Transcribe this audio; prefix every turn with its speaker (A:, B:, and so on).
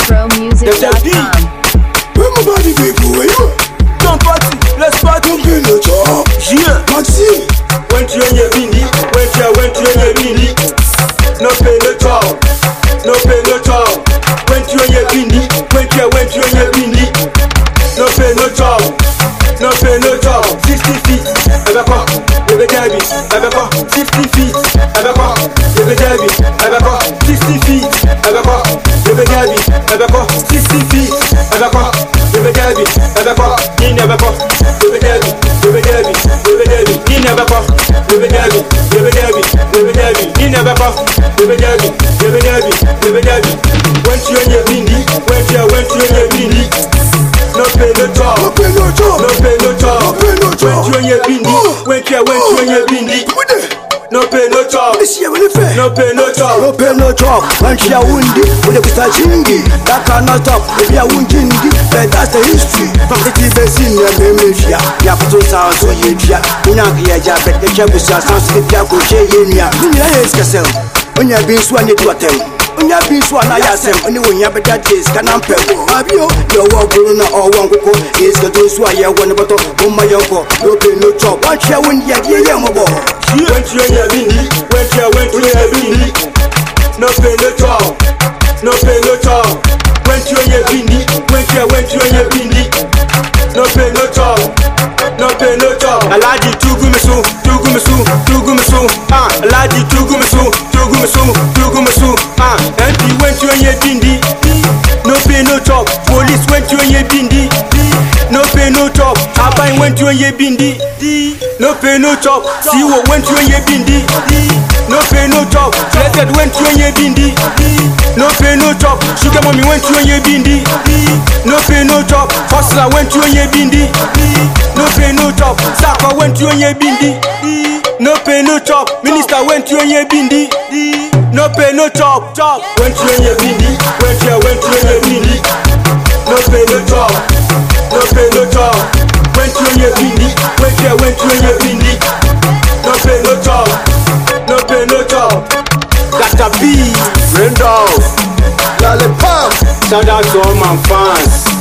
A: ProMusic.com.
B: Where my body people, where you?
C: Don't party, let's party.
B: Don't pay no job.
C: Yeah.
B: Maxime.
C: Went to your bindi, went to your bindi. No pay no job, no pay no job. Went to your bindi, went to your bindi. No pay no job, no pay no job. 60 feet, Abako, Bebe Debbie, Abako, 60 feet, Abako, Bebe Debbie, Abako, 60 feet, Abako, Bebe Debbie, Abako, 60 feet, Abako, Bebe Debbie, Abako, Nina Abako, Bebe Debbie, Bebe Debbie, Bebe Debbie, Nina Abako, Bebe Debbie, Bebe Debbie, Bebe Debbie, Nina Abako, Bebe Debbie, Bebe Debbie, Bebe Debbie. Went to your bindi, went to your bindi. No pay no job,
B: No pay no job.
C: no pay no job.
B: No pay no job.
C: Went to your bindi, went to your bindi.
B: Come there.
C: No pay no job,
B: This year when you fair.
C: no pay no job.
B: No pay no job. When she a windy, when you start chingy, that cannot stop. If you are windy, that's the history. From the basin, you may miss ya. Ya put us so you ya. Unagi ya bet the champions are some ya go share in ya. Yes, Cassell. When you have been swanny to attend. When you have been swan, I ask them. Only when you have that is can ample. Have you? Your walk or one go is the two sway one bottle. Oh my uncle, no pay no job. Watch your wind, yeah, my boy.
C: Went to your bindi, went to your bindi. No pay no job, no pay no job. Went to your bindi, went to your bindi. No pay no job, no pay no job. Alaji tugumisu, Alaji tugumisu, MP went to your bindi. No pay no job. Police went to your bindi. No pay no job. Abai went to your bindi. No pay no job. Siwo went to your bindi. No pay no job. Blessed went to your bindi. No pay no job. Sugar mommy went to your bindi. No pay no job. Hustler went to your bindi. No pay no job. Saka went to your bindi. No pay no job. Minister went to your bindi. No pay no job. Went to your bindi. Went to your bindi. No pay no job. No pay no job. Went to your bindi. Went to your bindi. No pay no job. No pay no job. Gotta be
B: Randolph. Lollipop.
C: Shout out to all my fans.